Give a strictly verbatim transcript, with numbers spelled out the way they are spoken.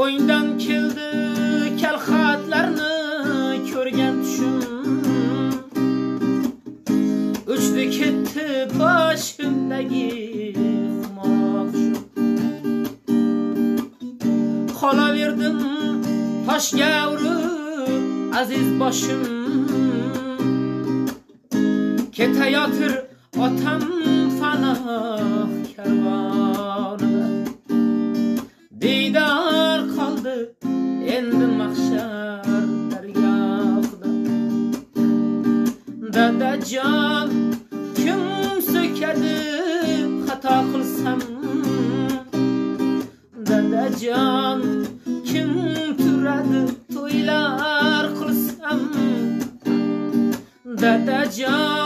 O'yindan keldi kalxatlarni ko'rgan tushim, uchdi ketdi boshimdagi xumoqshim. Qolaverdim toshga urib aziz boshim, ketayotir otam panoh karvonida. Diydor qoldi endi mahshar dargohida. Dadajon kim so'kadi xato qilsam, dadajon kim turadi to'ylar qilsam, dadajon